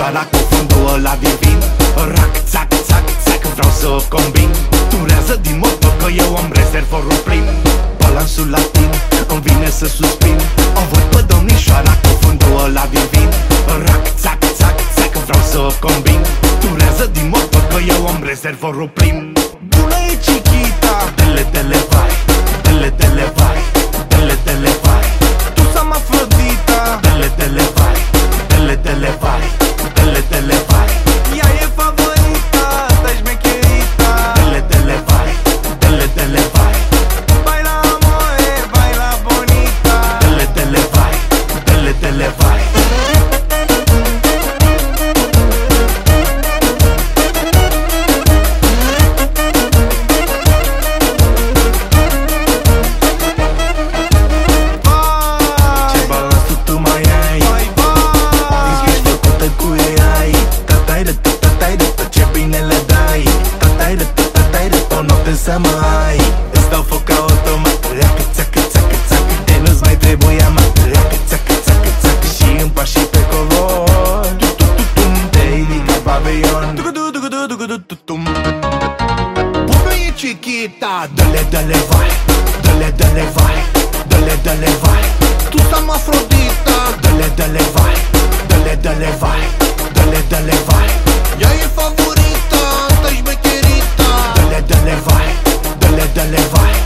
domnișoara cu fundul ăla divin. Rac, țac, țac, țac, vreau să o combin. Turează din motor că eu am rezervorul plin. Balansul latin, îmi vine să suspin. O văd pe domnișoara cu fundul ăla divin. Rac, țac, țac, țac, vreau să o combin. Turează din motor că eu am rezervorul plin. Bună e Chiquita, dele, dele, vai, dele, dele, vai, dele, dele, vai. Tu s-am Afrodita, dele, dele, vai, dele, dele, vai, dele, dele, vai. Ea e favorita, asta e șmecherita, dele, dele, vai, dele, dele, vai. Baila amore, baila bonita, dele, dele, vai, dele, dele, vai. Să mă ai, îți dau foc automat. Reacă, țacă, țacă, țacă, de nu-ți mai trebuia mat. Reacă, țacă, țacă, țacă, și în pași și pe covor. Te ridică pavilion. Bună e Chiquita, dă-le, dă-le, vai, dă-le, dă-le, vai, dă-le, dă-le, vai. Tu s-am Afrodita, dă-le, dă-le, vai, dă-le, dă-le, vai, dă-le, dă-le, vai. Ea e favorita, asta-i șmecherita, dă-le, dă-le, vai, dă-le, dă-le, vai.